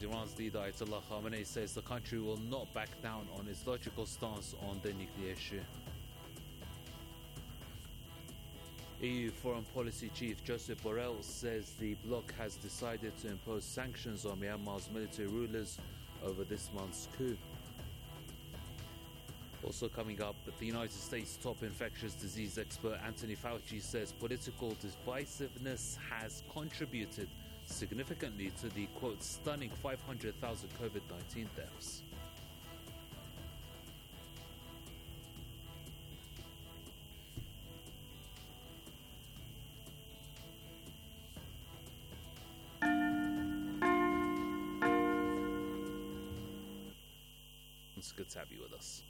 Iran's leader Ayatollah Khamenei says the country will not back down on its logical stance on the nuclear issue. EU Foreign Policy Chief Joseph Borrell says the bloc has decided to impose sanctions on Myanmar's military rulers over this month's coup. Also coming up, the United States top infectious disease expert Anthony Fauci says political divisiveness has contributed significantly to the, quote, stunning 500,000 COVID-19 deaths. It's good to have you with us.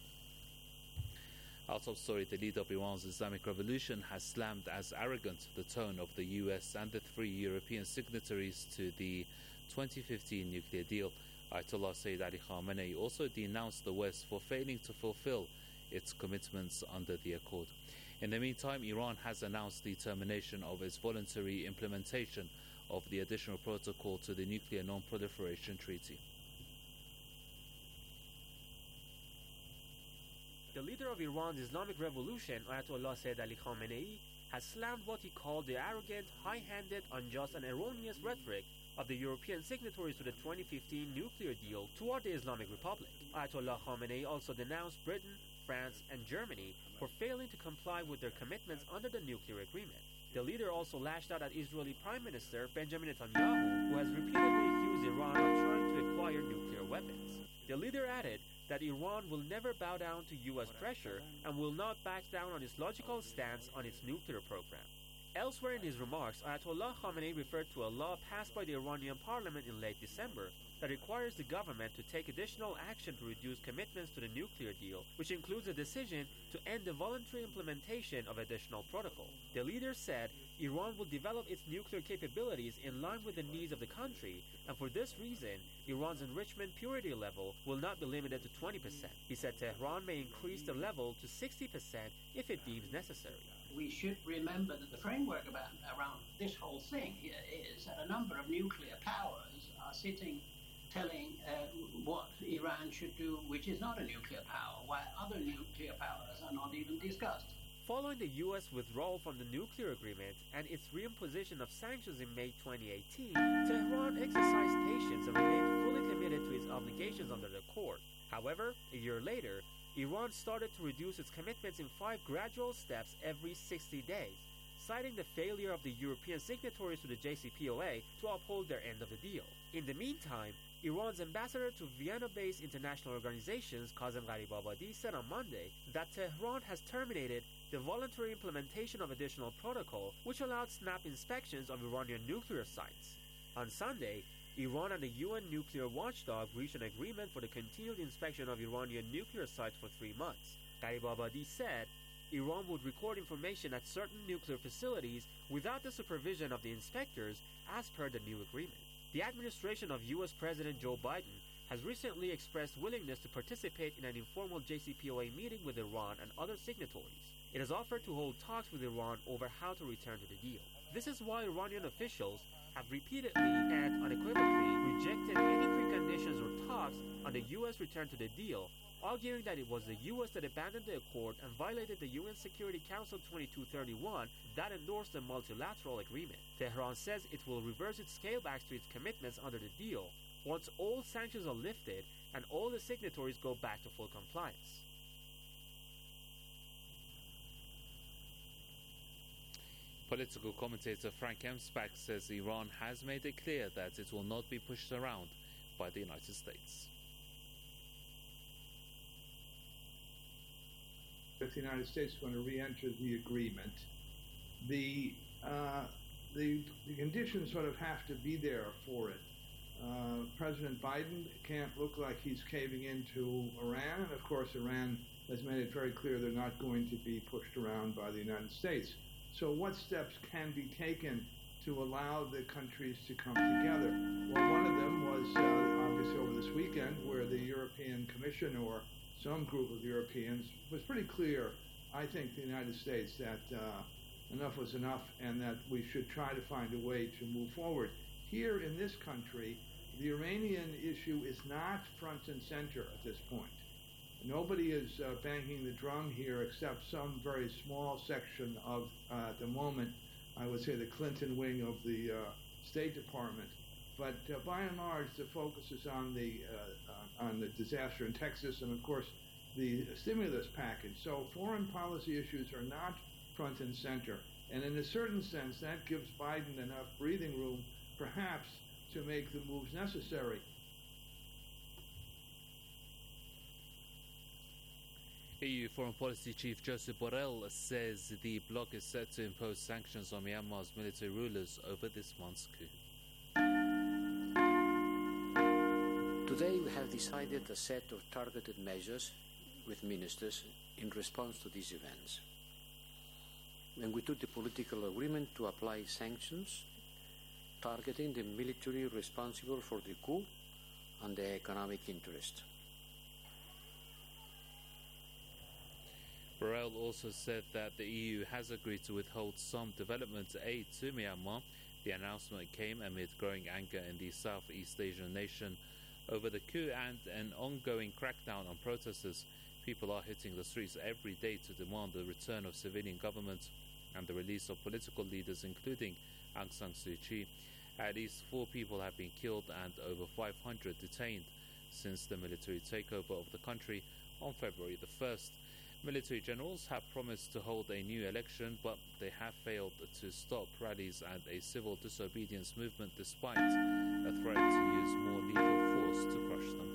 Our top story: the leader of Iran's Islamic Revolution has slammed as arrogant the tone of the US and the three European signatories to the 2015 nuclear deal. Ayatollah Sayyid Ali Khamenei also denounced the West for failing to fulfill its commitments under the accord. In the meantime, Iran has announced the termination of its voluntary implementation of the additional protocol to the Nuclear Non-Proliferation Treaty. The leader of Iran's Islamic Revolution, Ayatollah Sayyid Ali Khamenei, has slammed what he called the arrogant, high-handed, unjust and erroneous rhetoric of the European signatories to the 2015 nuclear deal toward the Islamic Republic. Ayatollah Khamenei also denounced Britain, France and Germany for failing to comply with their commitments under the nuclear agreement. The leader also lashed out at Israeli Prime Minister Benjamin Netanyahu, who has repeatedly accused Iran of trying to acquire nuclear weapons. The leader added that Iran will never bow down to US pressure and will not back down on its logical stance on its nuclear program. Elsewhere in his remarks, Ayatollah Khamenei referred to a law passed by the Iranian parliament in late December that requires the government to take additional action to reduce commitments to the nuclear deal, which includes a decision to end the voluntary implementation of additional protocol. The leader said Iran will develop its nuclear capabilities in line with the needs of the country, and for this reason, Iran's enrichment purity level will not be limited to 20%. He said Tehran may increase the level to 60% if it deems necessary. We should remember that the framework around this whole thing here is that a number of nuclear powers are sitting telling what Iran should do, which is not a nuclear power, while other nuclear powers are not even discussed. Following the U.S. withdrawal from the nuclear agreement and its reimposition of sanctions in May 2018, Tehran exercised patience and remained fully committed to its obligations under the accord. However, a year later, Iran started to reduce its commitments in 5 gradual steps every 60 days, citing the failure of the European signatories to the JCPOA to uphold their end of the deal. In the meantime, Iran's ambassador to Vienna-based international organizations, Kazem Gharibabadi, said on Monday that Tehran has terminated the voluntary implementation of additional protocol, which allowed snap inspections of Iranian nuclear sites. On Sunday, Iran and the UN nuclear watchdog reached an agreement for the continued inspection of Iranian nuclear sites for 3 months. Gharibabadi said Iran would record information at certain nuclear facilities without the supervision of the inspectors, as per the new agreement. The administration of U.S. President Joe Biden has recently expressed willingness to participate in an informal JCPOA meeting with Iran and other signatories. It has offered to hold talks with Iran over how to return to the deal. This is why Iranian officials have repeatedly and unequivocally rejected any preconditions or talks on the U.S. return to the deal, arguing that it was the U.S. that abandoned the accord and violated the UN Security Council 2231 that endorsed the multilateral agreement. Tehran says it will reverse its scalebacks to its commitments under the deal once all sanctions are lifted and all the signatories go back to full compliance. Political commentator Frank Emspak says Iran has made it clear that it will not be pushed around by the United States. If the United States is going to re-enter the agreement, the conditions sort of have to be there for it. President Biden can't look like he's caving into Iran, and of course Iran has made it very clear they're not going to be pushed around by the United States. So what steps can be taken to allow the countries to come together? Well, one of them was obviously over this weekend, where the European Commission or some group of Europeans was pretty clear, I think, the United States, that enough was enough and that we should try to find a way to move forward. Here in this country, the Iranian issue is not front and center at this point. Nobody is banging the drum here except some very small section of, at the moment, I would say the Clinton wing of the State Department. But by and large, the focus is on the disaster in Texas and, of course, the stimulus package. So foreign policy issues are not front and center. And in a certain sense, that gives Biden enough breathing room, perhaps, to make the moves necessary. EU Foreign Policy Chief Josep Borrell says the bloc is set to impose sanctions on Myanmar's military rulers over this month's coup. Today we have decided a set of targeted measures with ministers in response to these events. And we took the political agreement to apply sanctions targeting the military responsible for the coup and the economic interest. Borrell also said that the EU has agreed to withhold some development aid to Myanmar. The announcement came amid growing anger in the Southeast Asian nation over the coup and an ongoing crackdown on protesters. People are hitting the streets every day to demand the return of civilian government and the release of political leaders, including Aung San Suu Kyi. At least 4 people have been killed and over 500 detained since the military takeover of the country on February the 1st. Military generals have promised to hold a new election, but they have failed to stop rallies and a civil disobedience movement despite a threat to use more lethal force to crush them.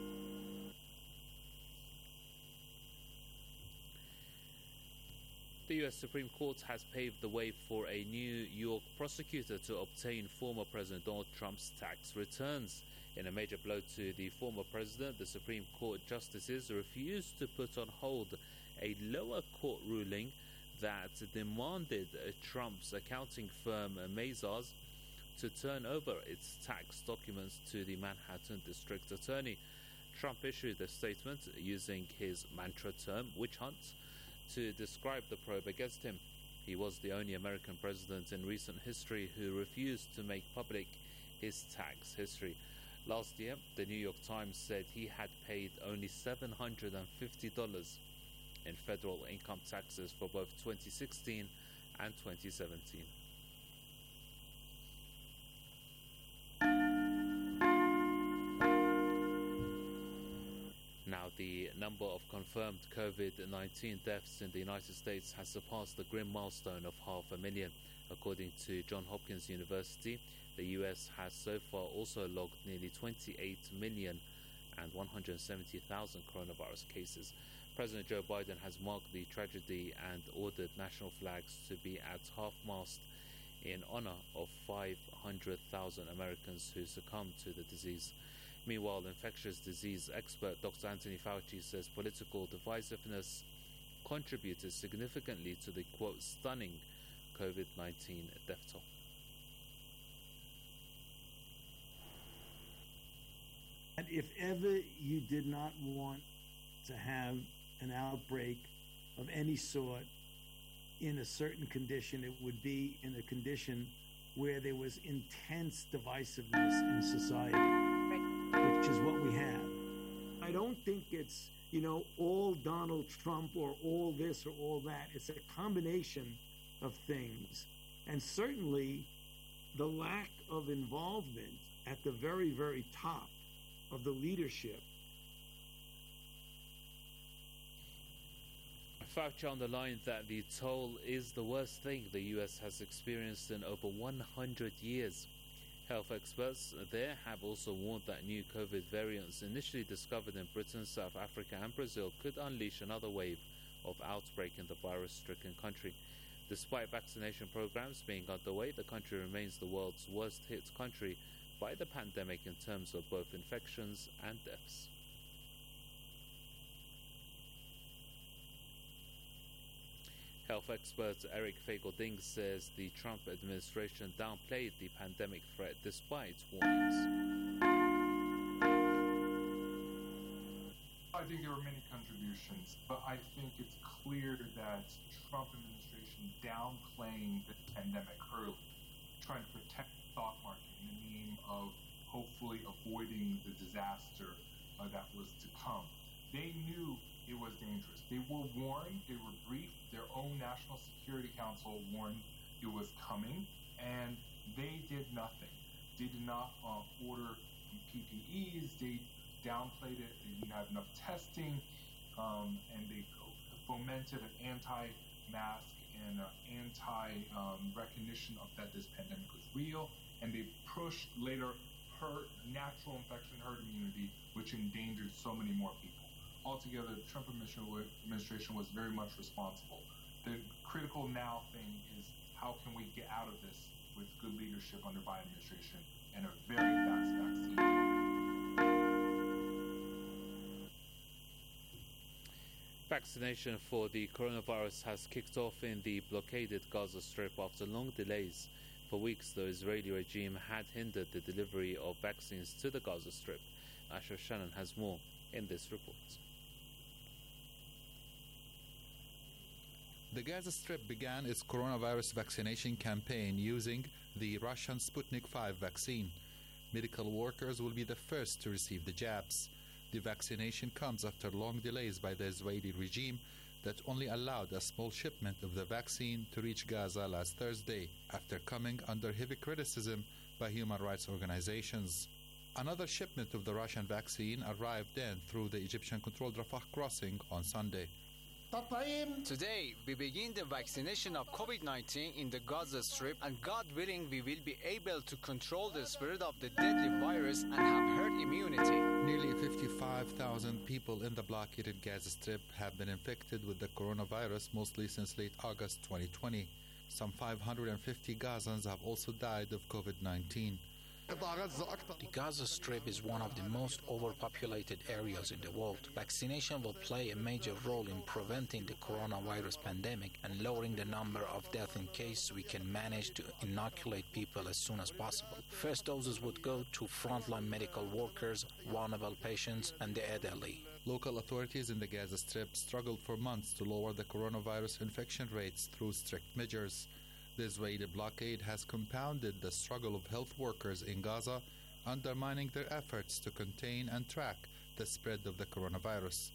The U.S. Supreme Court has paved the way for a New York prosecutor to obtain former President Donald Trump's tax returns. In a major blow to the former president, the Supreme Court justices refused to put on hold a lower court ruling that demanded Trump's accounting firm Mazars to turn over its tax documents to the Manhattan District Attorney. Trump issued a statement using his mantra term, witch hunt, to describe the probe against him. He was the only American president in recent history who refused to make public his tax history. Last year, the New York Times said he had paid only $750 in federal income taxes for both 2016 and 2017. Now, the number of confirmed COVID-19 deaths in the United States has surpassed the grim milestone of 500,000. According to Johns Hopkins University, the U.S. has so far also logged nearly 28,170,000 coronavirus cases. President Joe Biden has marked the tragedy and ordered national flags to be at half-mast in honor of 500,000 Americans who succumbed to the disease. Meanwhile, infectious disease expert Dr. Anthony Fauci says political divisiveness contributed significantly to the, quote, stunning COVID-19 death toll. And if ever you did not want to have an outbreak of any sort in a certain condition, it would be in a condition where there was intense divisiveness in society, which is what we have. I don't think it's, all Donald Trump or all this or all that. It's a combination of things. And certainly the lack of involvement at the very, very top of the leadership. Fauci underlined that the toll is the worst thing the U.S. has experienced in over 100 years. Health experts there have also warned that new COVID variants initially discovered in Britain, South Africa and Brazil could unleash another wave of outbreak in the virus-stricken country. Despite vaccination programs being underway, the country remains the world's worst-hit country by the pandemic in terms of both infections and deaths. Health expert Eric Fagel-Ding says the Trump administration downplayed the pandemic threat despite warnings. I think there were many contributions, but I think it's clear that Trump administration downplaying the pandemic early, trying to protect the stock market in the name of hopefully avoiding the disaster that was to come. They knew it was dangerous. They were warned, they were briefed, their own National Security Council warned it was coming, and they did nothing. They did not order PPEs, they downplayed it, they didn't have enough testing, and they fomented an anti-mask and anti-recognition of that this pandemic was real, and they pushed later natural infection herd immunity, which endangered so many more people. Altogether, the Trump administration was very much responsible. The critical now thing is how can we get out of this with good leadership under Biden administration and a very fast vaccine. Vaccination for the coronavirus has kicked off in the blockaded Gaza Strip after long delays. For weeks, the Israeli regime had hindered the delivery of vaccines to the Gaza Strip. Asher Shannon has more in this report. The Gaza Strip began its coronavirus vaccination campaign using the Russian Sputnik V vaccine. Medical workers will be the first to receive the jabs. The vaccination comes after long delays by the Israeli regime that only allowed a small shipment of the vaccine to reach Gaza last Thursday, after coming under heavy criticism by human rights organizations. Another shipment of the Russian vaccine arrived then through the Egyptian-controlled Rafah crossing on Sunday. Today, we begin the vaccination of COVID-19 in the Gaza Strip, and God willing, we will be able to control the spread of the deadly virus and have herd immunity. Nearly 55,000 people in the blockaded Gaza Strip have been infected with the coronavirus, mostly since late August 2020. Some 550 Gazans have also died of COVID-19. The Gaza Strip is one of the most overpopulated areas in the world. Vaccination will play a major role in preventing the coronavirus pandemic and lowering the number of deaths in case we can manage to inoculate people as soon as possible. First doses would go to frontline medical workers, vulnerable patients, and the elderly. Local authorities in the Gaza Strip struggled for months to lower the coronavirus infection rates through strict measures. The Israeli blockade has compounded the struggle of health workers in Gaza, undermining their efforts to contain and track the spread of the coronavirus.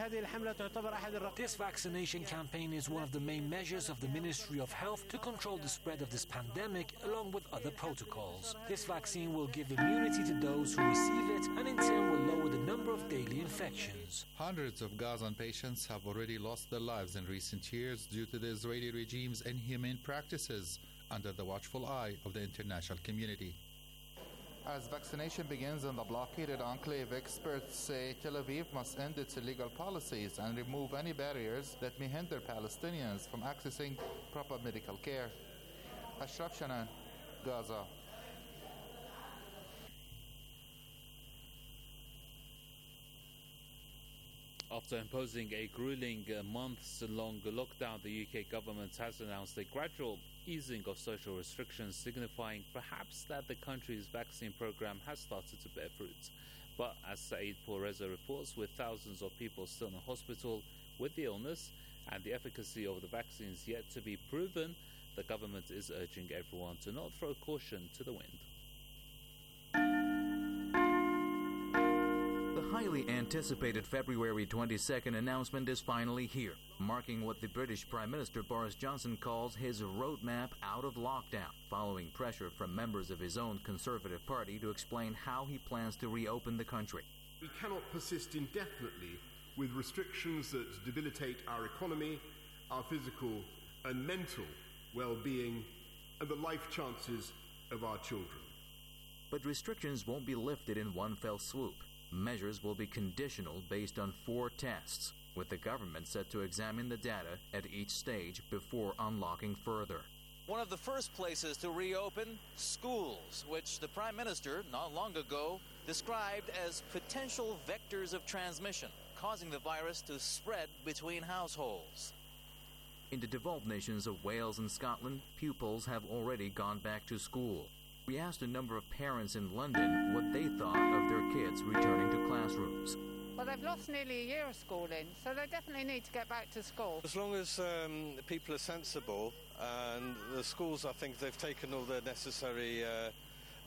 This vaccination campaign is one of the main measures of the Ministry of Health to control the spread of this pandemic, along with other protocols. This vaccine will give immunity to those who receive it and in turn will lower the number of daily infections. Hundreds of Gazan patients have already lost their lives in recent years due to the Israeli regime's inhumane practices under the watchful eye of the international community. As vaccination begins in the blockaded enclave, experts say Tel Aviv must end its illegal policies and remove any barriers that may hinder Palestinians from accessing proper medical care. Ashraf Shanan, Gaza. After imposing a grueling months-long lockdown, the UK government has announced a gradual easing of social restrictions, signifying perhaps that the country's vaccine program has started to bear fruit. But as Saeed Pourreza reports, with thousands of people still in hospital with the illness and the efficacy of the vaccines yet to be proven, the government is urging everyone to not throw caution to the wind. The highly anticipated February 22nd announcement is finally here, marking what the British Prime Minister Boris Johnson calls his roadmap out of lockdown, following pressure from members of his own Conservative Party to explain how he plans to reopen the country. We cannot persist indefinitely with restrictions that debilitate our economy, our physical and mental well-being, and the life chances of our children. But restrictions won't be lifted in one fell swoop. Measures will be conditional based on 4 tests, with the government set to examine the data at each stage before unlocking further. One of the first places to reopen, schools, which the Prime Minister not long ago described as potential vectors of transmission, causing the virus to spread between households. In the devolved nations of Wales and Scotland, pupils have already gone back to school. We asked a number of parents in London what they thought of their kids returning to classrooms. Well, they've lost nearly a year of schooling, so they definitely need to get back to school. As long as people are sensible, and the schools, I think they've taken all the necessary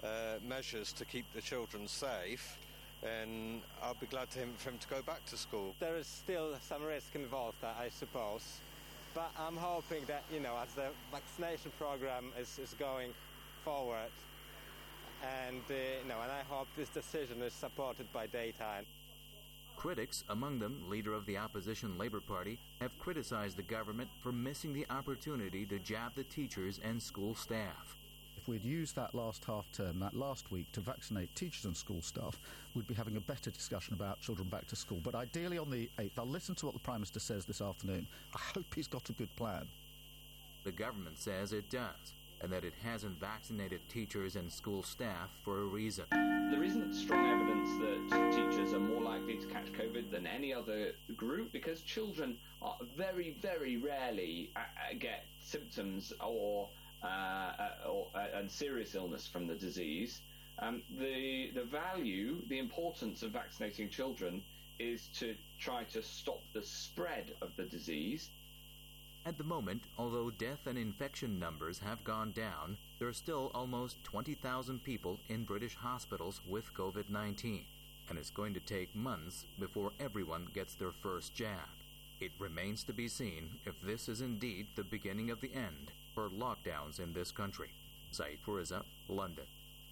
measures to keep the children safe, and I'll be glad for him to go back to school. There is still some risk involved, I suppose, but I'm hoping that, as the vaccination program is going forward, and I hope this decision is supported by data. Critics, among them leader of the opposition Labour Party, have criticized the government for missing the opportunity to jab the teachers and school staff. If we'd used that last half-term, that last week, to vaccinate teachers and school staff, we'd be having a better discussion about children back to school. But ideally on the 8th, I'll listen to what the Prime Minister says this afternoon. I hope he's got a good plan. The government says it does, and that it hasn't vaccinated teachers and school staff for a reason. There isn't strong evidence that teachers are more likely to catch COVID than any other group, because children are very, very rarely get symptoms and serious illness from the disease. The importance of vaccinating children is to try to stop the spread of the disease. At the moment, although death and infection numbers have gone down, there are still almost 20,000 people in British hospitals with COVID-19, and it's going to take months before everyone gets their first jab. It remains to be seen if this is indeed the beginning of the end for lockdowns in this country. Saeed Fariza, London.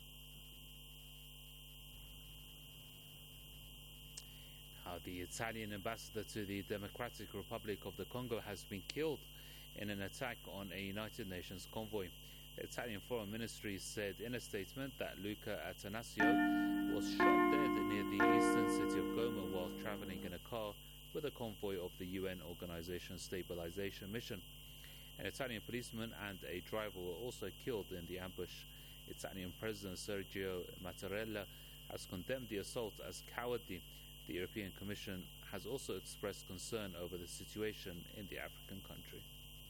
The Italian ambassador to the Democratic Republic of the Congo has been killed in an attack on a United Nations convoy. The Italian Foreign Ministry said in a statement that Luca Attanasio was shot dead near the eastern city of Goma while traveling in a car with a convoy of the UN Organization Stabilization Mission. An Italian policeman and a driver were also killed in the ambush. Italian President Sergio Mattarella has condemned the assault as cowardly. The European Commission has also expressed concern over the situation in the African country.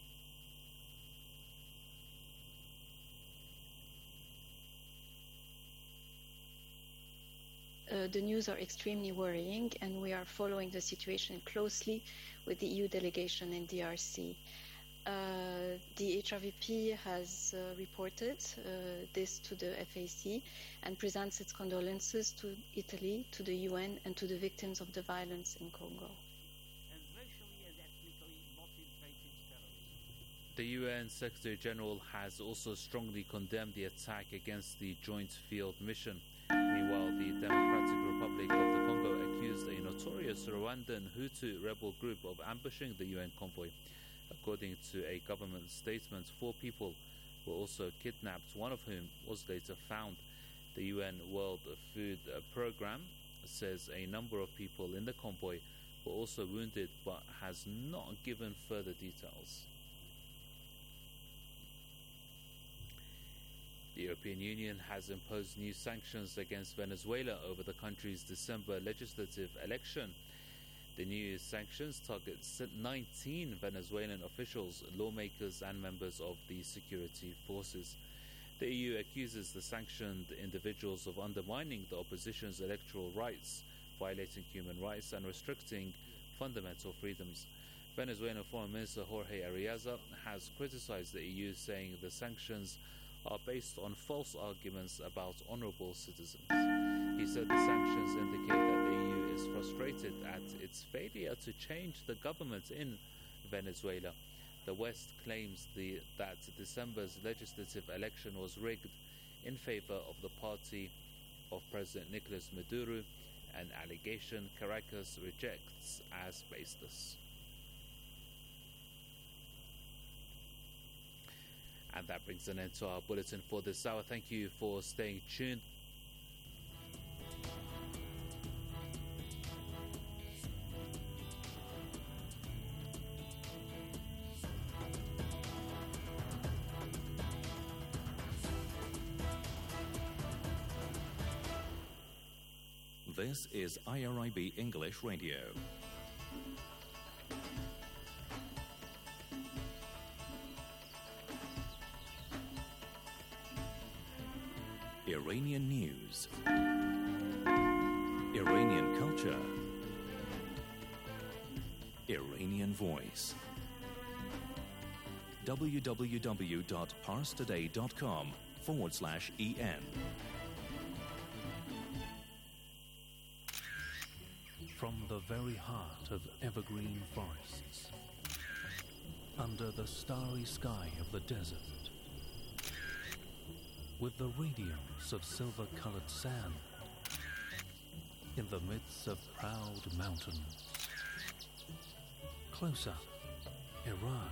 The news are extremely worrying, and we are following the situation closely with the EU delegation in DRC. The HRVP has reported this to the FAC and presents its condolences to Italy, to the UN, and to the victims of the violence in Congo. The UN Secretary General has also strongly condemned the attack against the Joint Field Mission. Meanwhile, the Democratic Republic of the Congo accused a notorious Rwandan Hutu rebel group of ambushing the UN convoy. According to a government statement, 4 people were also kidnapped, one of whom was later found. The UN World Food Programme says a number of people in the convoy were also wounded, but has not given further details. The European Union has imposed new sanctions against Venezuela over the country's December legislative election. The new sanctions target 19 Venezuelan officials, lawmakers and members of the security forces. The EU accuses the sanctioned individuals of undermining the opposition's electoral rights, violating human rights and restricting fundamental freedoms. Venezuelan Foreign Minister Jorge Arreaza has criticized the EU, saying the sanctions are based on false arguments about honorable citizens. He said the sanctions indicate that the EU is frustrated at its failure to change the government in Venezuela. The West claims that December's legislative election was rigged in favor of the party of President Nicolas Maduro, an allegation Caracas rejects as baseless. And that brings an end to our bulletin for this hour. Thank you for staying tuned. This is IRIB English Radio. Iranian news, Iranian culture, Iranian voice. www.parstoday.com www.bbc.co.uk/en. From the very heart of evergreen forests, under the starry sky of the desert, with the radiance of silver-colored sand, in the midst of proud mountains, close up, Iran.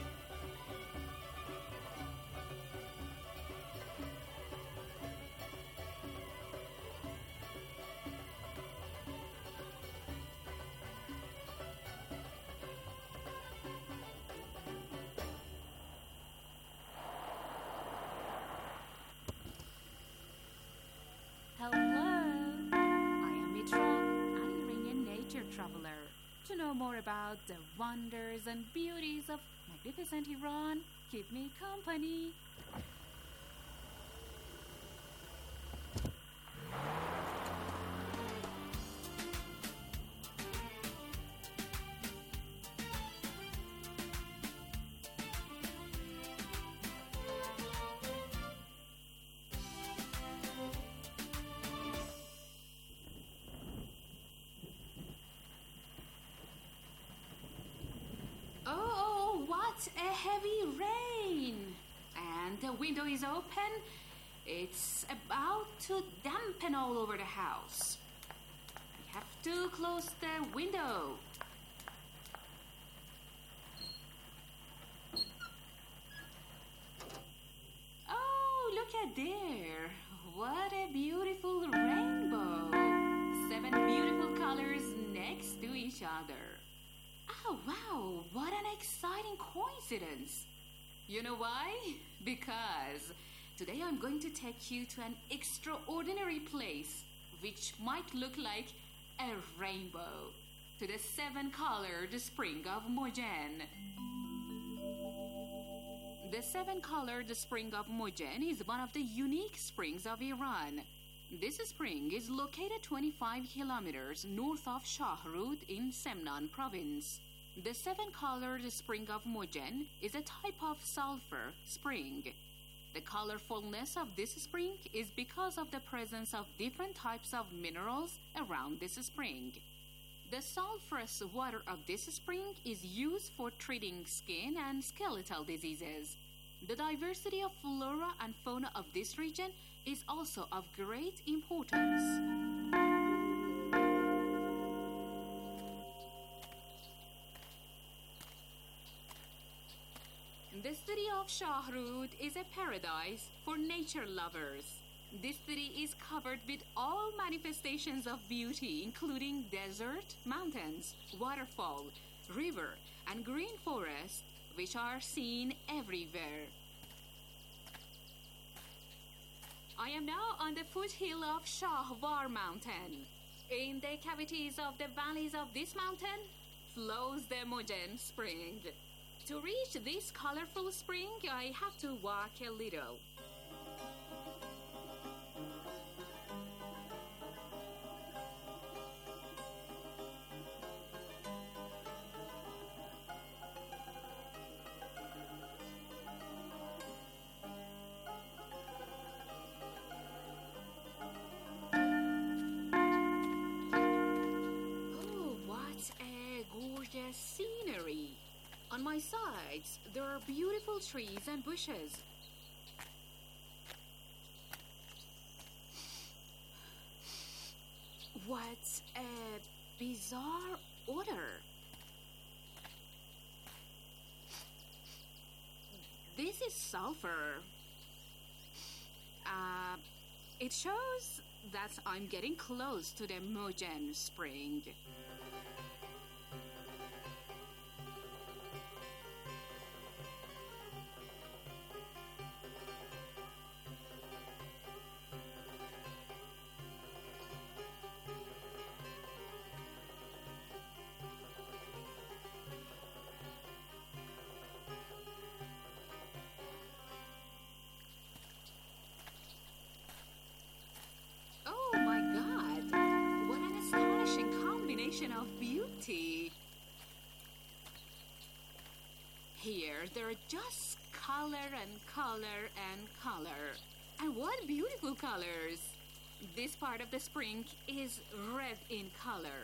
Hello, I am Mitra, an Iranian nature traveler. To know more about the wonders and beauties of magnificent Iran, keep me company. Oh, what a heavy rain! And the window is open. It's about to dampen all over the house. I have to close the window. Oh, look at there. What a beautiful rainbow. 7 beautiful colors next to each other. Oh, wow, what an exciting coincidence. You know why? Because today I'm going to take you to an extraordinary place which might look like a rainbow, to the 7-colored spring of Mojen. The 7-colored spring of Mojen is one of the unique springs of Iran. This spring is located 25 kilometers north of Shahrud in Semnan province. The 7-colored spring of Mojen is a type of sulfur spring. The colorfulness of this spring is because of the presence of different types of minerals around this spring. The sulfurous water of this spring is used for treating skin and skeletal diseases. The diversity of flora and fauna of this region is also of great importance. The city of Shahrud is a paradise for nature lovers. This city is covered with all manifestations of beauty, including desert, mountains, waterfall, river, and green forest, which are seen everywhere. I am now on the foothill of Shahwar mountain. In the cavities of the valleys of this mountain flows the Mojen spring. To reach this colorful spring, I have to walk a little. Oh, what a gorgeous scenery! On my sides, there are beautiful trees and bushes. What a bizarre odor. This is sulfur. It shows that I'm getting close to the Mojen spring. Oh my God! What an astonishing combination of beauty! Here, there are just color and color and color. And what beautiful colors! This part of the spring is red in color.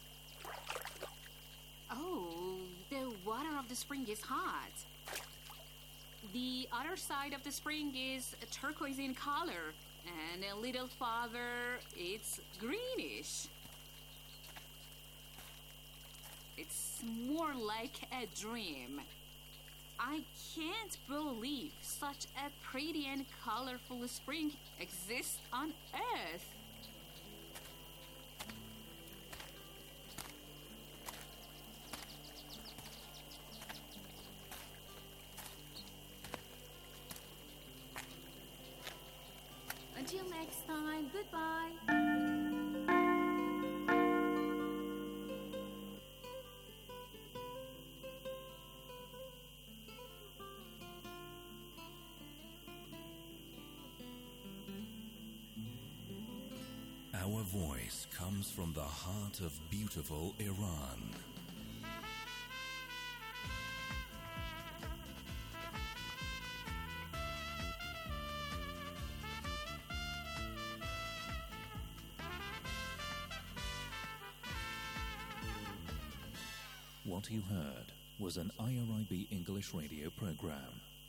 Oh, the water of the spring is hot. The other side of the spring is turquoise in color, and a little farther, it's greenish. It's more like a dream. I can't believe such a pretty and colorful spring exists on Earth. Until next time, goodbye. Our voice comes from the heart of beautiful Iran. What you heard was an IRIB English radio program.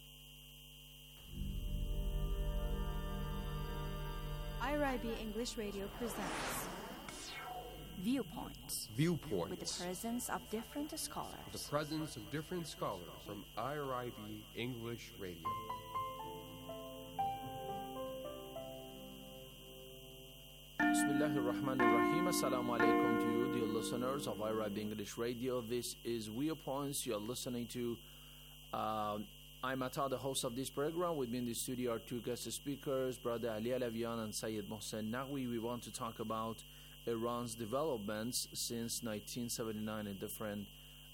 IRIB English Radio presents Viewpoints. Viewpoints. With the presence of different scholars. The presence of different scholars from IRIB English Radio. Bismillahir Rahmanir Rahim. Assalamu alaikum to you, dear listeners of IRIB English Radio. This is Viewpoints. You are listening to. I'm Atta, the host of this program. With me in the studio are two guest speakers, Brother Ali Alavian and Sayyid Mohsen Naqvi. We want to talk about Iran's developments since 1979 in different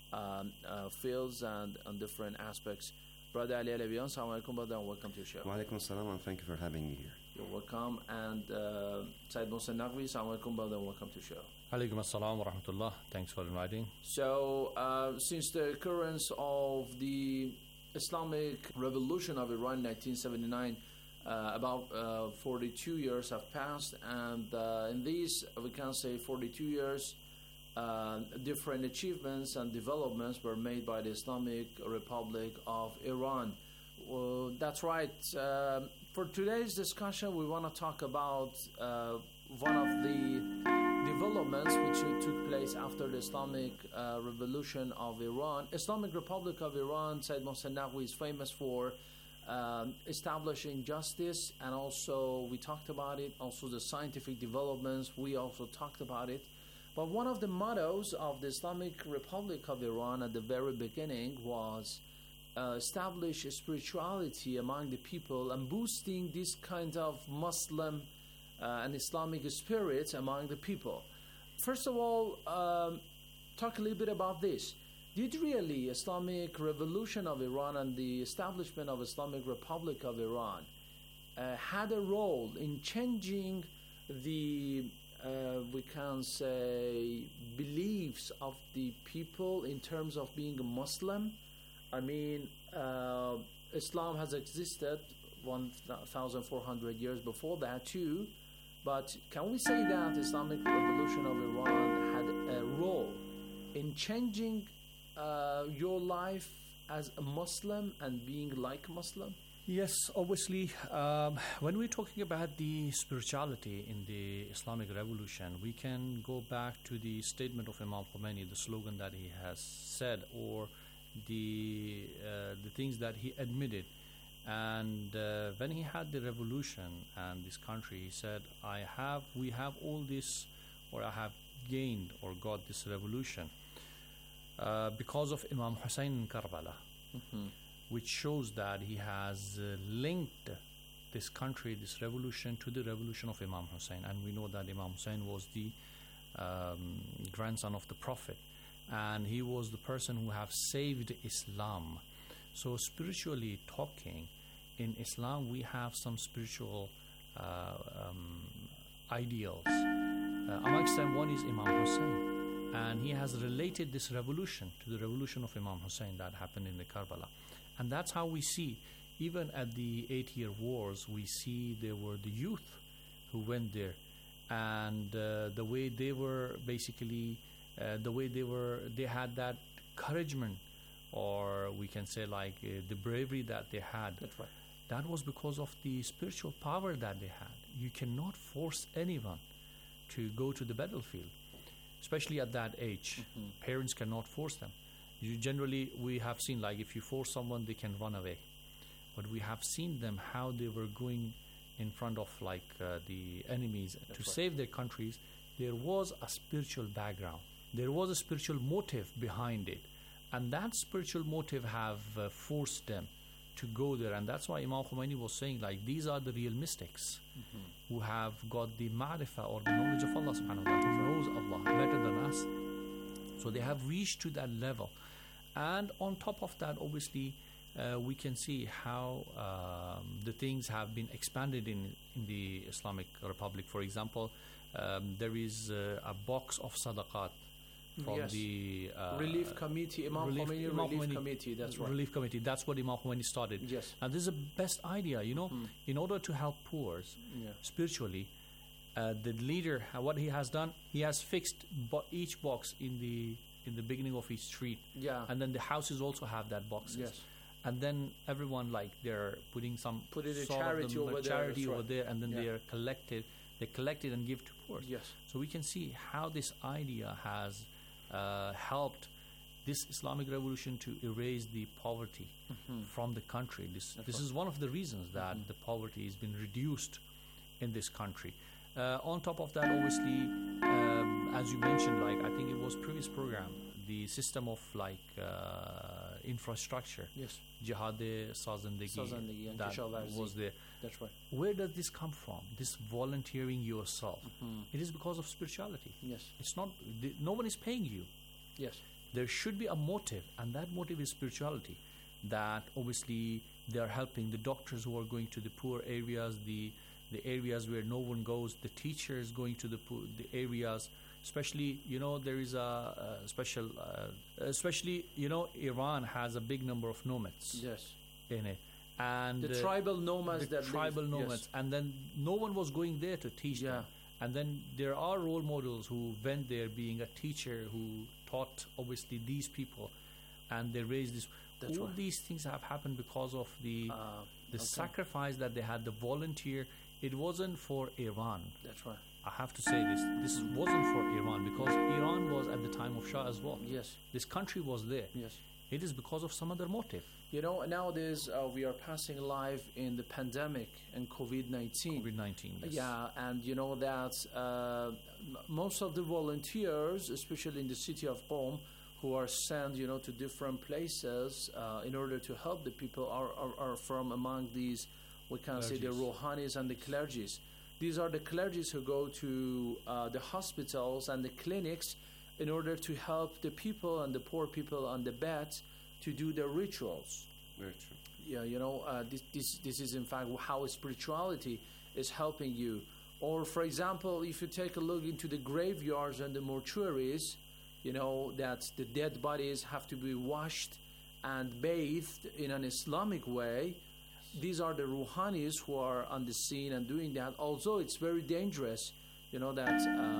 fields and on different aspects. Brother Ali Alavian, assalamu alaikum, brother, and welcome to the show. Wa alaikum salam, and thank you for having me here. You're welcome. And Sayyid Mohsen Naqvi, assalamu alaikum, brother, and welcome to the show. Alaikum assalam wa rahmatullah. Thanks for inviting. So, since the occurrence of the Islamic Revolution of Iran in 1979, about 42 years have passed, and in these, we can say 42 years, different achievements and developments were made by the Islamic Republic of Iran. That's right. For today's discussion, we want to talk about one of the developments which took place after the Islamic Revolution of Iran. Islamic Republic of Iran, Sayyid Mohsen Naqvi is famous for establishing justice, and also we talked about it, also the scientific developments, we also talked about it. But one of the mottos of the Islamic Republic of Iran at the very beginning was establish spirituality among the people and boosting this kind of Muslim and Islamic spirit among the people. First of all, talk a little bit about this. Did really Islamic Revolution of Iran and the establishment of Islamic Republic of Iran had a role in changing the, we can say, beliefs of the people in terms of being a Muslim? I mean, Islam has existed 1,400 years before that too. But can we say that the Islamic Revolution of Iran had a role in changing your life as a Muslim and being like a Muslim? Yes, obviously. When we're talking about the spirituality in the Islamic Revolution, we can go back to the statement of Imam Khomeini, the slogan that he has said, or the things that he admitted. And when he had the revolution and this country, he said, we have all this, or I have gained or got this revolution because of Imam Hussein in Karbala, which shows that he has linked this country, this revolution, to the revolution of Imam Hussein. And we know that Imam Hussein was the grandson of the Prophet, and he was the person who have saved Islam. So spiritually talking, in Islam we have some spiritual ideals. Amongst them, one is Imam Hussein, and he has related this revolution to the revolution of Imam Hussein that happened in the Karbala. And that's how we see even at the 8-year wars, we see there were the youth who went there, and the way they were basically, they had that encouragement, or we can say like the bravery that they had. That's right. That was because of the spiritual power that they had. You cannot force anyone to go to the battlefield, especially at that age. Parents cannot force them. We have seen, like, if you force someone, they can run away. But we have seen them how they were going in front of the enemies to save their countries. There was a spiritual background. There was a spiritual motive behind it, and that spiritual motive have forced them to go there. And that's why Imam Khomeini was saying, like, these are the real mystics who have got the ma'rifah, or the knowledge of Allah subhanahu wa ta'ala, who knows Allah better than us. So they have reached to that level. And on top of that, obviously, we can see how the things have been expanded in the Islamic Republic. For example, there is a box of sadaqat from the Relief Committee, Imam Khomeini Relief Committee. That's right. Relief Committee. That's what Imam Khomeini started. Yes. And this is the best idea, in order to help poor spiritually. The leader, what he has done, he has fixed each box in the beginning of each street. Yeah. And then the houses also have that boxes. Yes. And then everyone, like, they're putting some charity over there, and then they collect it and give to poor. Yes. So we can see how this idea has helped this Islamic revolution to erase the poverty from the country. This is one of the reasons that the poverty has been reduced in this country. On top of that, obviously, as you mentioned, like, I think it was previous program, the system of infrastructure. Yes. Jihad-e Sazandagi, that was there. That's right. Where does this come from? This volunteering yourself. It is because of spirituality. Yes. It's not. No one is paying you. Yes. There should be a motive, and that motive is spirituality. That obviously they are helping the doctors who are going to the poor areas, the areas where no one goes, the teachers going to the areas, especially, there is a special, especially, Iran has a big number of nomads. Yes. In it. And the tribal nomads nomads, and then no one was going there to teach them. And then there are role models who went there, being a teacher who taught, obviously, these people, and they raised this. All these things have happened because of the sacrifice that they had, the volunteer. It wasn't for Iran. That's right. I have to say this. This wasn't for Iran, because Iran was at the time of Shah as well. Yes. This country was there. Yes. It is because of some other motive. Nowadays we are passing live in the pandemic and COVID-19. Yes. Yeah, and that most of the volunteers, especially in the city of Qom, who are sent, to different places in order to help the people, are from among these, we can say, the Rouhanis and the clergies. These are the clergies who go to the hospitals and the clinics in order to help the people and the poor people on the beds to do their rituals. Very true. Yeah, this is in fact how spirituality is helping you. Or, for example, if you take a look into the graveyards and the mortuaries, that the dead bodies have to be washed and bathed in an Islamic way. These are the Rouhanis who are on the scene and doing that. Although it's very dangerous, that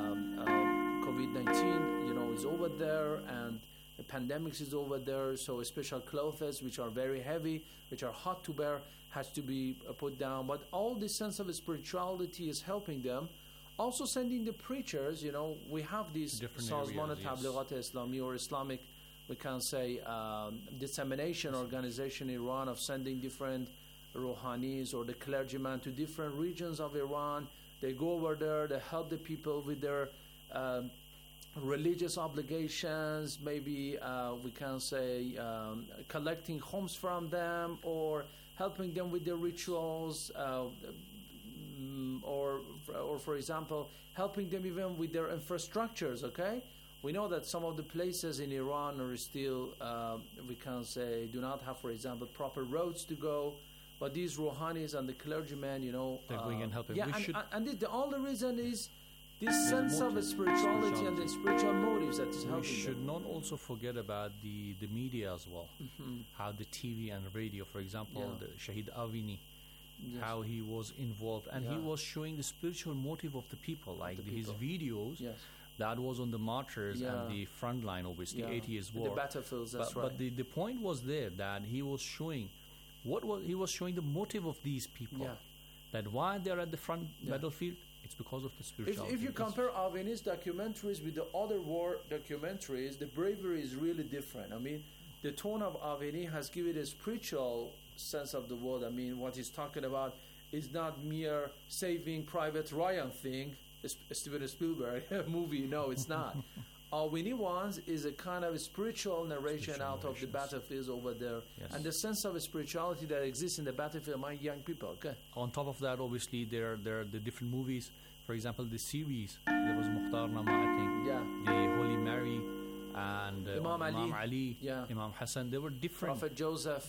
COVID-19, is over there, and the pandemic is over there. So special clothes, which are very heavy, which are hot to bear, has to be put down. But all this sense of spirituality is helping them. Also sending the preachers, we have this Sazman Tablighat Islami, or Islamic, we can say, dissemination organization in Iran, of sending different Rouhanis or the clergymen to different regions of Iran. They go over there, they help the people with their religious obligations, maybe we can say collecting homes from them, or helping them with their rituals, or for example, helping them even with their infrastructures, okay? We know that some of the places in Iran are still, we can say, do not have, for example, proper roads to go. But these Rouhanis and the clergymen, they're going and helping. Yeah, and the only reason is this sense of spirituality and the spiritual motives that is helping We should them. not also forget about the media as well. How the TV and radio, for example, the Shahid Avini, how he was involved, and he was showing the spiritual motive of the people, like his videos. That was on the martyrs and the front line, obviously, 8 years war. The battlefields, that's But the point was there that he was showing he was showing the motive of these people. That why they're at the front battlefield, it's because of the spirituality. If you compare Avini's documentaries with the other war documentaries, the bravery is really different. I mean, the tone of Avini has given a spiritual sense of the world. I mean, what he's talking about is not mere Saving Private Ryan thing, Steven Spielberg movie. No, it's not. Avini wants is a kind of a spiritual narration out of the battlefields over there, and the sense of spirituality that exists in the battlefield among young people. Okay. On top of that, obviously, there are the different movies. For example, the series. There was Mukhtar Nama, I think. The Holy Mary and Imam Ali, Imam Hassan. There were different. Prophet Joseph.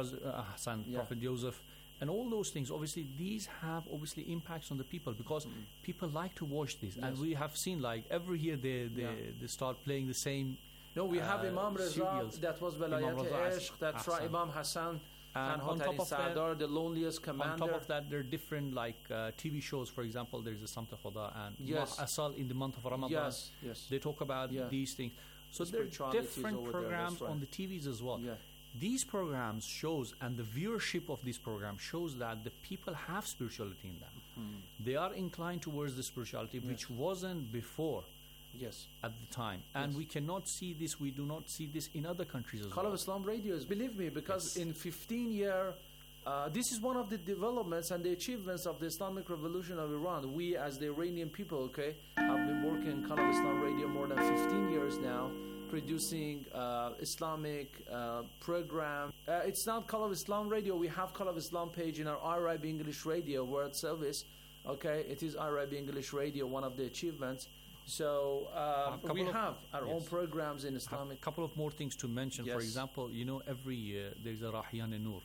Prophet Joseph. And all those things, obviously, these have obviously impacts on the people because people like to watch this. And we have seen, like, every year they start playing the same. No, we have Imam Reza, serials. that was Velayat Ishq, that's right, Imam Hassan, and on top of Sardar, the loneliest commander. On top of that, there are different, like, TV shows. For example, there's a Samta Khuda and Asal in the month of Ramadan. They talk about these things. So there are different programs on the TVs as well. These programs shows, and the viewership of these programs shows that the people have spirituality in them. They are inclined towards the spirituality, which wasn't before at the time. And we cannot see this, we do not see this in other countries as well. Call of Islam radios, believe me, because in 15 years, this is one of the developments and the achievements of the Islamic Revolution of Iran. We, as the Iranian people, have been working in Call of Islam radio more than 15 years now, producing Islamic program. It's not Call of Islam radio. We have Call of Islam page in our IRIB English Radio World Service. It is IRIB English Radio, one of the achievements. So we have our own programs in Islamic. A couple of more things to mention. For example, every year there's a Rahiyan-e-Nur.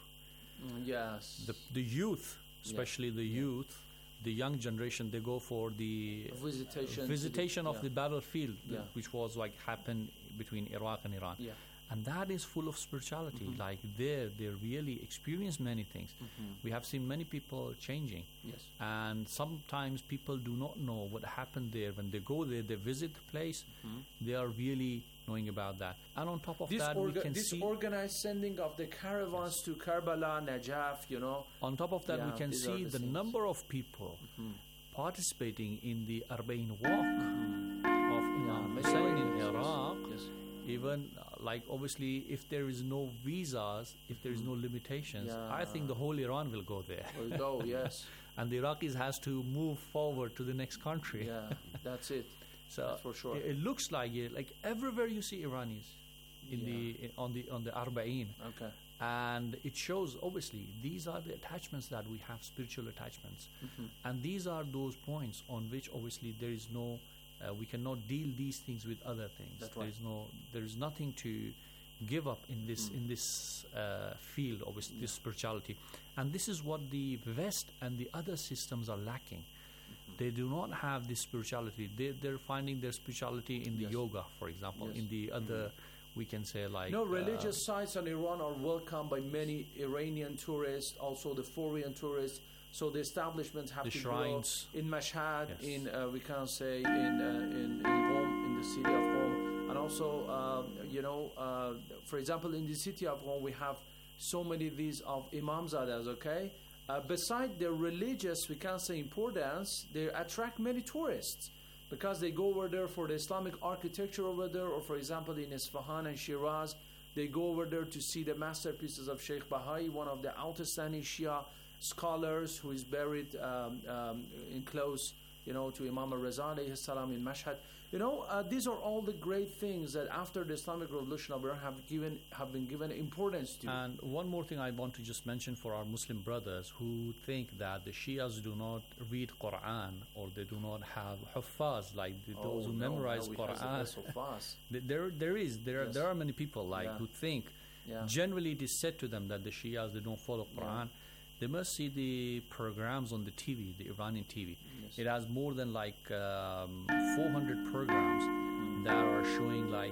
The youth, especially the youth, the young generation, they go for the visitation of the battlefield, which was like happened between Iraq and Iran. And that is full of spirituality. Like they really experience many things. We have seen many people changing. And sometimes people do not know what happened there. When they go there, they visit the place, they are really knowing about that. And on top of that, we can see organized sending of the caravans to Karbala, Najaf, On top of that, we can see the number of people participating in the Arba'in walk of Imam Hussein in Iraq. Even like obviously, if there is no visas, if there is no limitations, I think the whole Iran will go there. Will go, yes. And the Iraqis has to move forward to the next country. Yeah, that's it. So that's for sure. It looks like everywhere you see Iranis on the Arba'in. Okay. And it shows, obviously, these are the attachments that we have, spiritual attachments. And these are those points on which, obviously, there is no, we cannot deal these things with other things. That's right. There is nothing to give up in this field of this spirituality. And this is what the West and the other systems are lacking. They do not have this spirituality. They're finding their spirituality in the yoga, for example, in the other... We can say like religious sites in Iran are welcomed by many Iranian tourists, also the foreign tourists. So the establishments have the to shrines grow in Mashhad, in we can say in Qom, in the city of Qom, and also for example in the city of Qom we have so many these of Imamzadas. Okay, beside their religious, we can say importance, they attract many tourists. Because they go over there for the Islamic architecture over there, or for example in Isfahan and Shiraz, they go over there to see the masterpieces of Sheikh Bahai, one of the outstanding Shia scholars who is buried in close, to Imam Reza alayhi salam in Mashhad. These are all the great things that after the Islamic Revolution of Iran have been given importance to. And one more thing I want to just mention for our Muslim brothers who think that the Shias do not read Quran or they do not have Huffaz, like those who memorize Quran. There are many people who think generally it is said to them that the Shias, they don't follow Quran. they must see the programs on the TV, the Iranian TV. Yes. It has more than like 400 programs that are showing like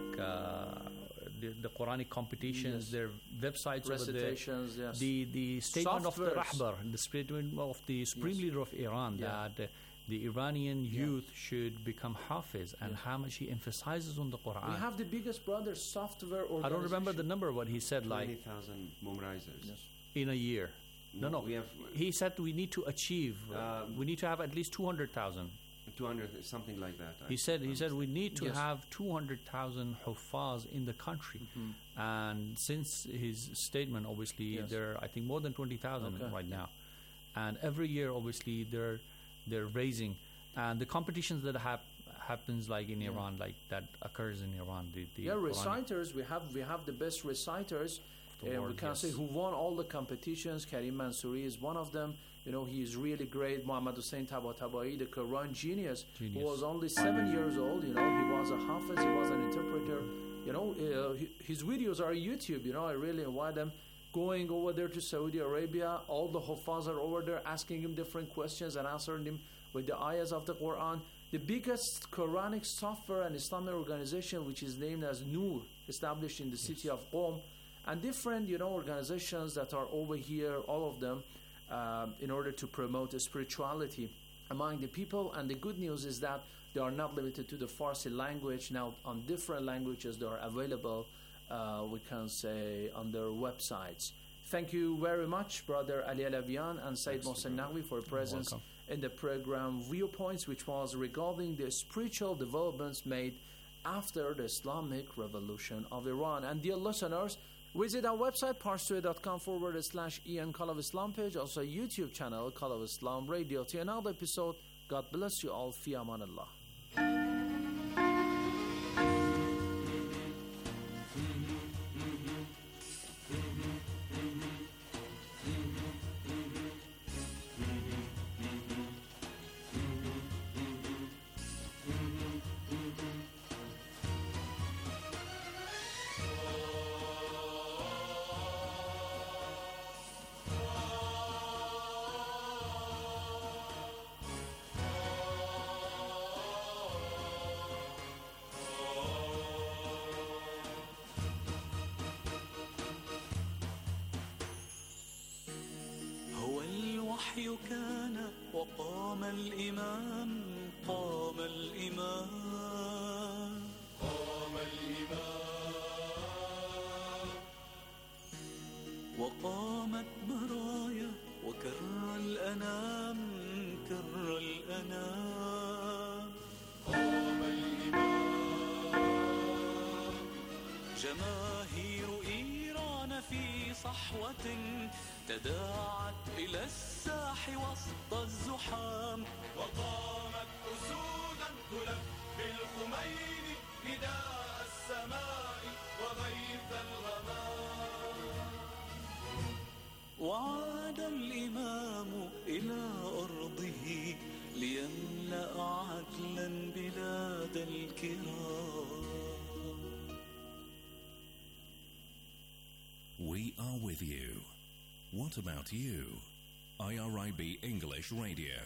the Quranic competitions, Yes. their websites, Recitations, over yes. the statement of the Softwares. Rahbar, the statement of the Supreme Yes. Leader of Iran, Yeah. that the Iranian youth should become Hafiz, and how much he emphasizes on the Quran. We have the biggest brother software organization. I don't remember the number, but he said like 20,000 memorizers. in a year. No. We have He said we need to achieve. We need to have at least 200,000. 200, something like that. He said we need to Yes. have 200,000 huffaz in the country, and since his statement, obviously Yes. there are, I think, more than 20,000 Okay. right now, and every year obviously they're raising, and the competitions that happens like in Iran, like that occurs in Iran. The Quranic- Reciters. We have the best reciters. The We world, can yes. say who won all the competitions. Karim Mansouri is one of them. You know, he is really great. Muhammad Hussein Tabatabai, the Quran genius, who was only 7 years old. You know, he was a hafiz, he was an interpreter. You know, his videos are on YouTube. You know, I really invite them. Going over there to Saudi Arabia, all the huffaz are over there asking him different questions and answering him with the ayahs of the Quran. The biggest Quranic software and Islamic organization, which is named as Noor, established in the city of Qom, and different, you know, organizations that are over here, all of them, in order to promote spirituality among the people. And the good news is that they are not limited to the Farsi language. Now, on different languages, they are available, we can say, on their websites. Thank you very much, Brother Ali Alavian and Said Mohsen Naqvi, for presence in the program Viewpoints, which was regarding the spiritual developments made after the Islamic Revolution of Iran. And dear listeners, visit our website, parstoday.com/Ian Call of Islam page, also YouTube channel, Call of Islam Radio. To another episode, God bless you all. Fi aman Allah. الوحي كان وقام الإمام قام الإمام قام الإمام وقامت برايا وكر الأنام كر الأنام قام الإمام جماهير إيران في صحوة تداعت إلى الساح وسط الزحام وقامت أسودا تلبي الخمين نداء السماء وغيث الغمام وعاد الإمام إلى أرضه ليملأ عدلا بلاد الكرام. We are with you. What about you? IRIB English Radio.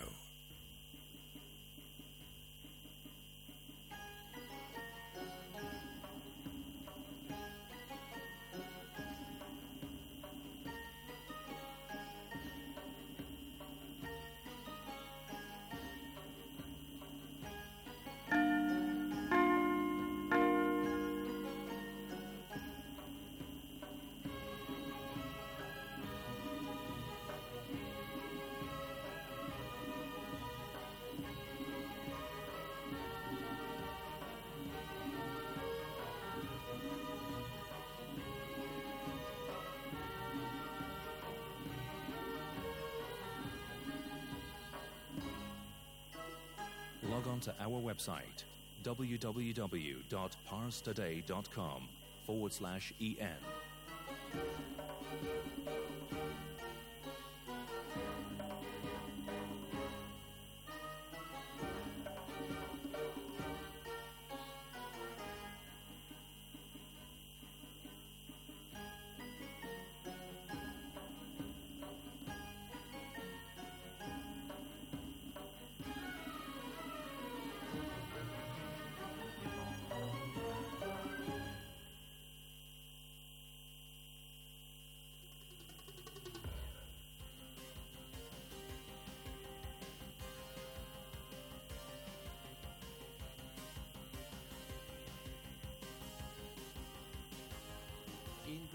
Log on to our website www.parstoday.com/EN.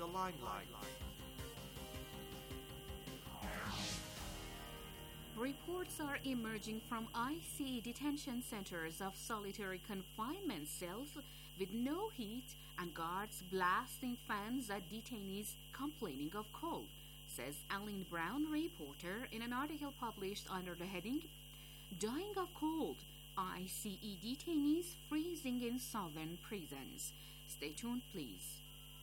the limelight. Reports are emerging from ICE detention centers of solitary confinement cells with no heat and guards blasting fans at detainees complaining of cold, says Aline Brown, reporter, in an article published under the heading, Dying of Cold, ICE detainees freezing in southern prisons. Stay tuned, please.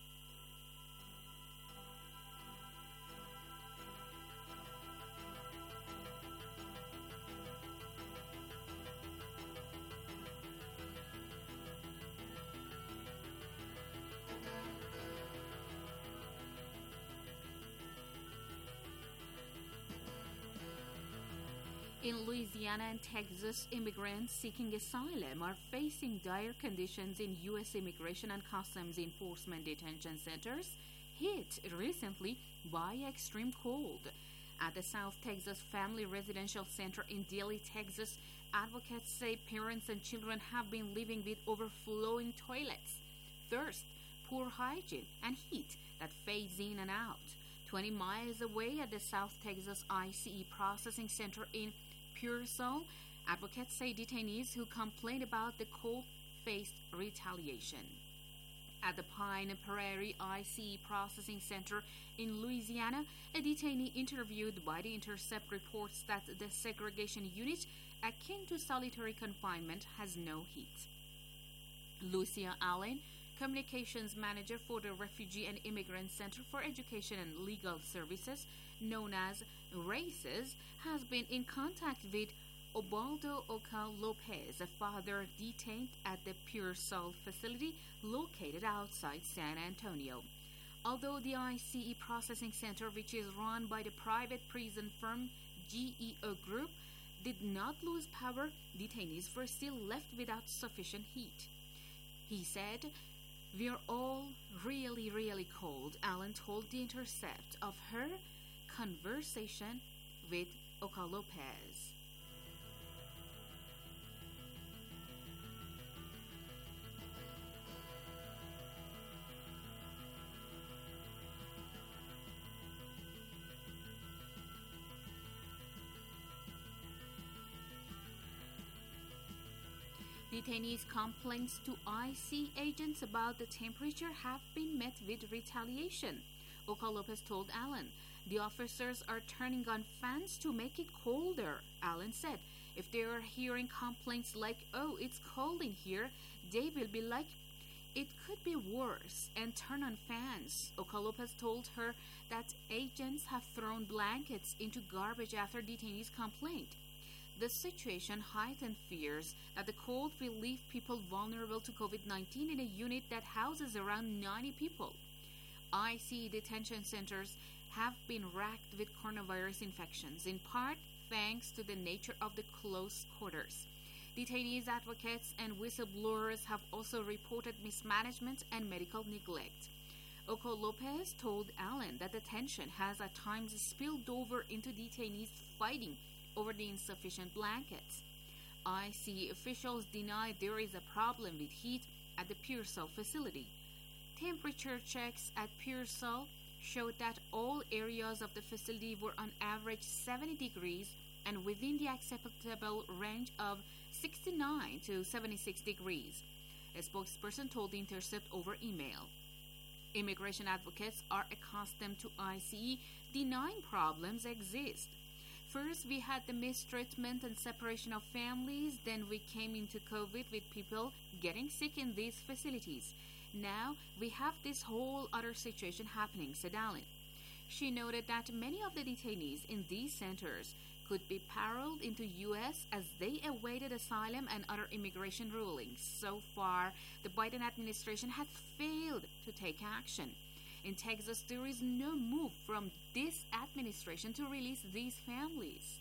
In Louisiana and Texas, immigrants seeking asylum are facing dire conditions in U.S. Immigration and Customs Enforcement detention centers, hit recently by extreme cold. At the South Texas Family Residential Center in Dilley, Texas, advocates say parents and children have been living with overflowing toilets, thirst, poor hygiene, and heat that fades in and out. 20 miles away at the South Texas ICE Processing Center in Pearsall, advocates say detainees who complained about the cold faced retaliation. At the Pine Prairie ICE Processing Center in Louisiana, a detainee interviewed by The Intercept reports that the segregation unit, akin to solitary confinement, has no heat. Lucia Allen, communications manager for the Refugee and Immigrant Center for Education and Legal Services, known as RACES, has been in contact with Obaldo Oca Lopez, a father detained at the Pearsall facility located outside San Antonio. Although the ICE Processing Center, which is run by the private prison firm GEO Group, did not lose power, detainees were still left without sufficient heat. He said, "We're all really, really cold," Allen told The Intercept of her conversation with Oca Lopez. Detainees' complaints to IC agents about the temperature have been met with retaliation. Oca Lopez told Allen, "The officers are turning on fans to make it colder," Allen said. "If they are hearing complaints like, 'Oh, it's cold in here,' they will be like, 'It could be worse,' and turn on fans." Oca Lopez told her that agents have thrown blankets into garbage after detainees complained. The situation heightened fears that the cold will leave people vulnerable to COVID-19 in a unit that houses around 90 people. ICE detention centers have been racked with coronavirus infections, in part thanks to the nature of the close quarters. Detainees, advocates, and whistleblowers have also reported mismanagement and medical neglect. Oca Lopez told Allen that the tension has at times spilled over into detainees fighting over the insufficient blankets. ICE officials deny there is a problem with heat at the Pearsall facility. Temperature checks at Pearsall showed that all areas of the facility were on average 70 degrees and within the acceptable range of 69 to 76 degrees. A spokesperson told The Intercept over email. Immigration advocates are accustomed to ICE denying problems exist. First, we had the mistreatment and separation of families. Then we came into COVID with people getting sick in these facilities. Now we have this whole other situation happening, said Allen. She noted that many of the detainees in these centers could be paroled into U.S. as they awaited asylum and other immigration rulings. So far, the Biden administration has failed to take action. In Texas, there is no move from this administration to release these families.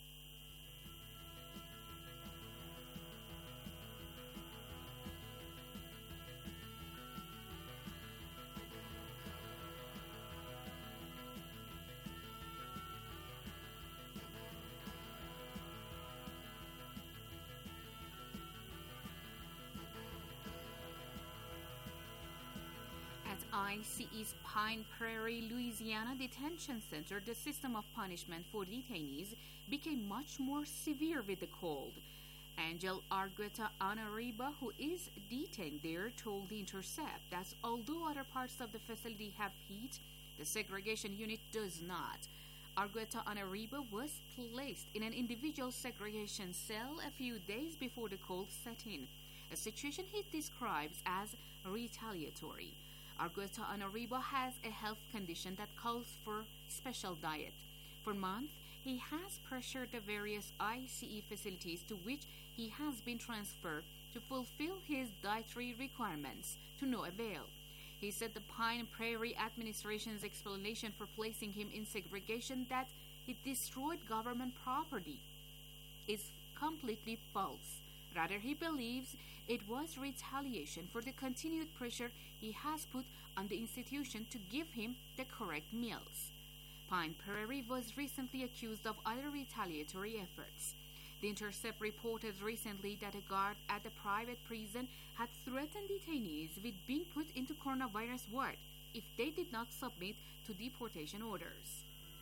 At ICE's Pine Prairie, Louisiana detention center, the system of punishment for detainees became much more severe with the cold. Angel Argueta Anariba, who is detained there, told The Intercept that although other parts of the facility have heat, the segregation unit does not. Argueta Anariba was placed in an individual segregation cell a few days before the cold set in, a situation he describes as retaliatory. Argueta Anariba has a health condition that calls for special diet. For months, he has pressured the various ICE facilities to which he has been transferred to fulfill his dietary requirements, to no avail. He said the Pine Prairie administration's explanation for placing him in segregation, that it destroyed government property, is completely false. Rather, he believes it was retaliation for the continued pressure he has put on the institution to give him the correct meals. Pine Prairie was recently accused of other retaliatory efforts. The Intercept reported recently that a guard at the private prison had threatened detainees with being put into coronavirus ward if they did not submit to deportation orders.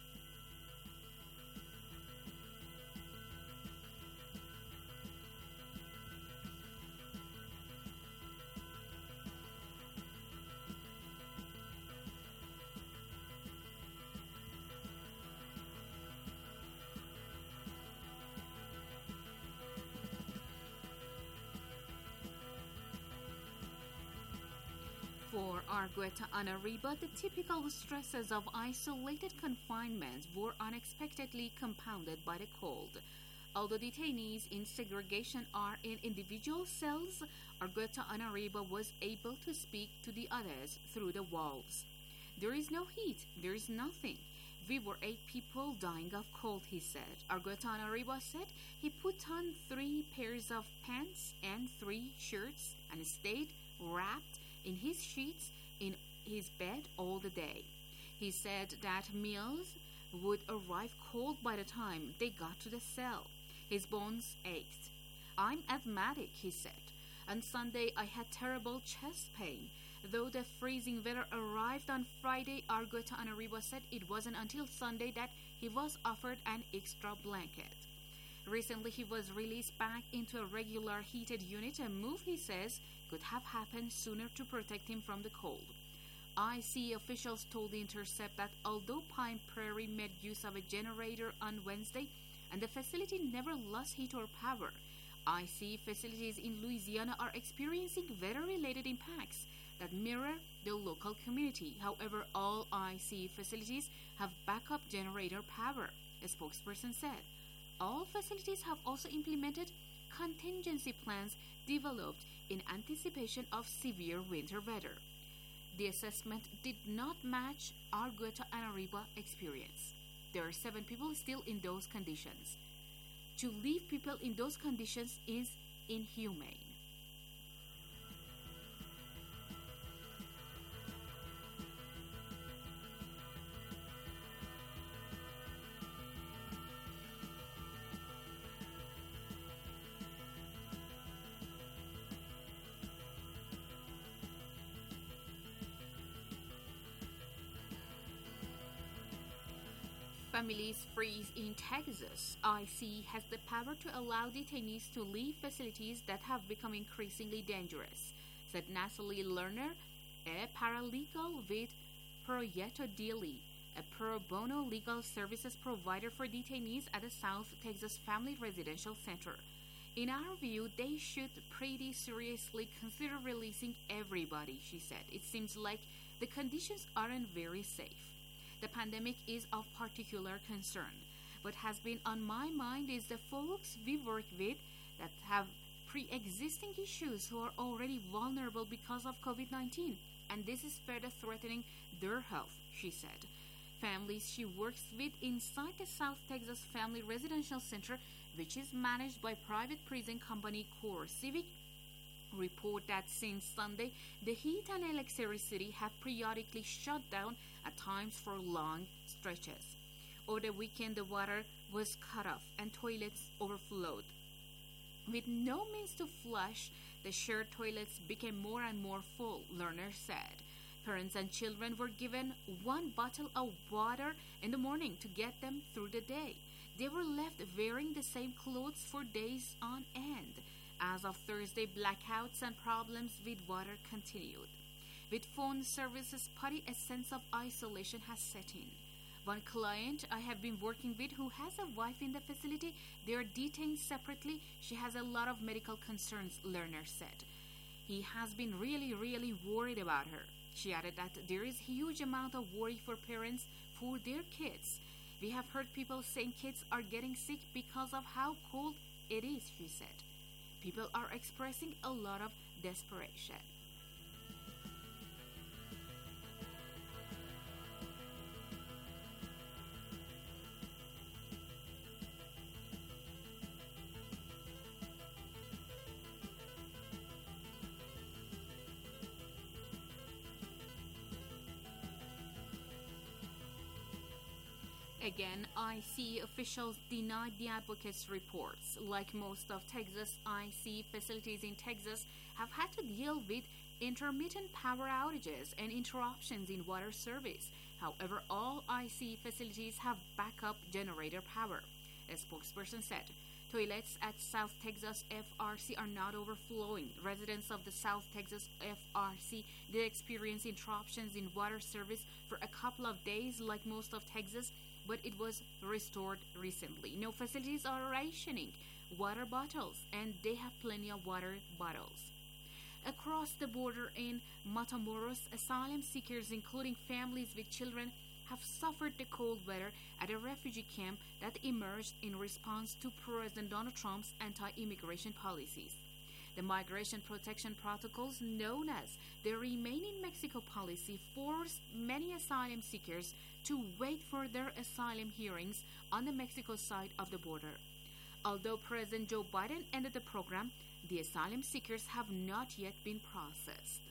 For Argueta Anariba, the typical stresses of isolated confinement were unexpectedly compounded by the cold. Although detainees in segregation are in individual cells, Argueta Anariba was able to speak to the others through the walls. There is no heat, there is nothing. We were 8 people dying of cold, he said. Argueta Anariba said he put on 3 pairs of pants and 3 shirts and stayed wrapped in his sheets in his bed all the day. He said that meals would arrive cold by the time they got to the cell. His bones ached. I'm asthmatic, he said. On Sunday, I had terrible chest pain. Though the freezing weather arrived on Friday, Argueta Anariba said it wasn't until Sunday that he was offered an extra blanket. Recently, he was released back into a regular heated unit, a move he says could have happened sooner to protect him from the cold. IC officials told The Intercept that although Pine Prairie made use of a generator on Wednesday and the facility never lost heat or power, IC facilities in Louisiana are experiencing weather-related impacts that mirror the local community. However, all IC facilities have backup generator power, a spokesperson said. All facilities have also implemented contingency plans developed in anticipation of severe winter weather. The assessment did not match Argueta Anariba experience. There are 7 people still in those conditions. To leave people in those conditions is inhumane. Families freeze in Texas. IC has the power to allow detainees to leave facilities that have become increasingly dangerous, said Natalie Lerner, a paralegal with Proyecto Dili, a pro bono legal services provider for detainees at the South Texas Family Residential Center. In our view, they should pretty seriously consider releasing everybody, she said. It seems like the conditions aren't very safe. The pandemic is of particular concern. What has been on my mind is the folks we work with that have pre-existing issues who are already vulnerable because of COVID-19, and this is further threatening their health, she said. Families she works with inside the South Texas Family Residential Center, which is managed by private prison company CoreCivic, report that since Sunday, the heat and electricity have periodically shut down at times for long stretches. Over the weekend, the water was cut off and toilets overflowed. With no means to flush, the shared toilets became more and more full, Lerner said. Parents and children were given 1 bottle of water in the morning to get them through the day. They were left wearing the same clothes for days on end. As of Thursday, blackouts and problems with water continued. With phone services spotty, a sense of isolation has set in. One client I have been working with who has a wife in the facility, they are detained separately. She has a lot of medical concerns, Lerner said. He has been really worried about her. She added that there is a huge amount of worry for parents for their kids. We have heard people saying kids are getting sick because of how cold it is, she said. People are expressing a lot of desperation. Again, IC officials denied the advocates' reports. Like most of Texas, IC facilities in Texas have had to deal with intermittent power outages and interruptions in water service. However, all IC facilities have backup generator power. A spokesperson said, toilets at South Texas FRC are not overflowing. Residents of the South Texas FRC did experience interruptions in water service for a couple of days like most of Texas, but it was restored recently. No facilities are rationing water bottles, and they have plenty of water bottles. Across the border in Matamoros, asylum seekers, including families with children, have suffered the cold weather at a refugee camp that emerged in response to President Donald Trump's anti-immigration policies. The Migration Protection Protocols, known as the Remain in Mexico policy, forced many asylum seekers to wait for their asylum hearings on the Mexico side of the border. Although President Joe Biden ended the program, the asylum seekers have not yet been processed.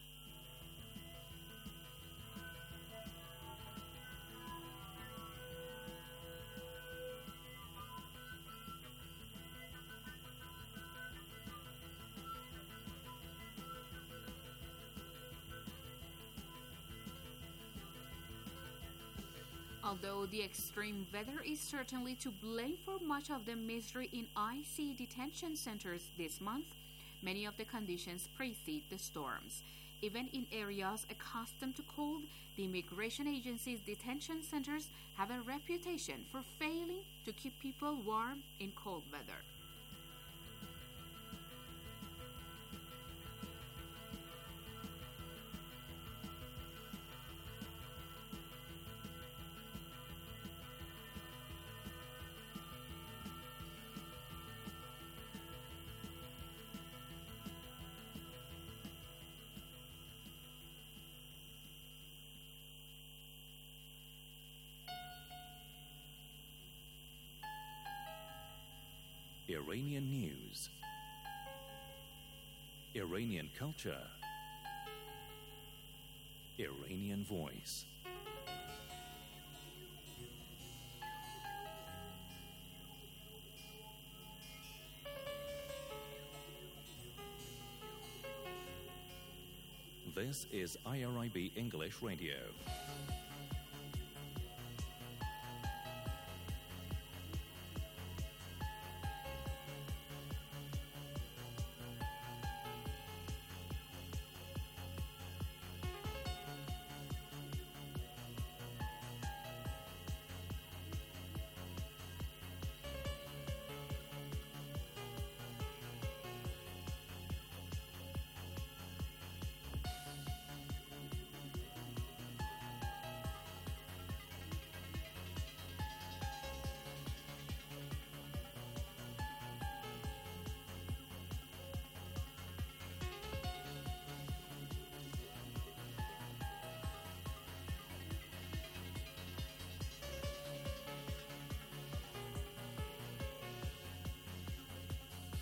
Although the extreme weather is certainly to blame for much of the misery in IC detention centers this month, many of the conditions precede the storms. Even in areas accustomed to cold, the immigration agency's detention centers have a reputation for failing to keep people warm in cold weather. Iranian news, Iranian culture, Iranian voice. This is IRIB English Radio.